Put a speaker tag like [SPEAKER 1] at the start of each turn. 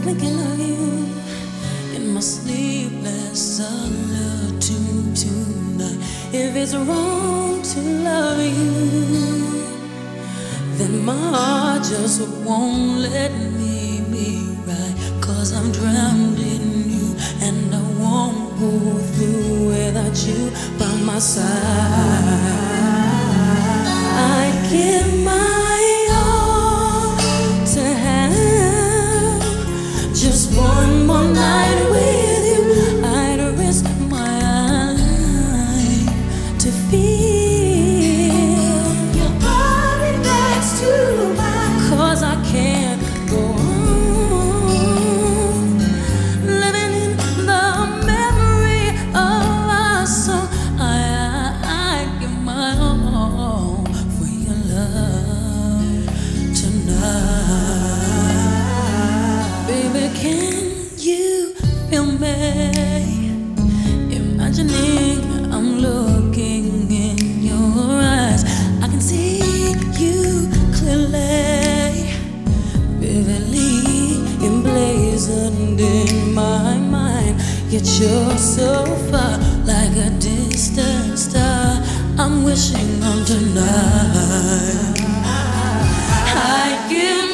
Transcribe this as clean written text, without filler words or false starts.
[SPEAKER 1] thinking of you in my sleepless solitude tonight. If it's wrong to love you, then my heart just won't let me be right. 'Cause I'm drowned in you, and I won't pull through without you by my side. I'd give my all to have just one more night with you. I'd risk my life to feel your body next to mine. 'Cause I can't go on living in the memory of our song. I give my all for your love tonight. Baby, can you feel me? Imagining I'm looking in your eyes, I can see you clearly, vividly emblazoned in my mind. Yet you're so far, like a distant star. I'm wishing on tonight. I give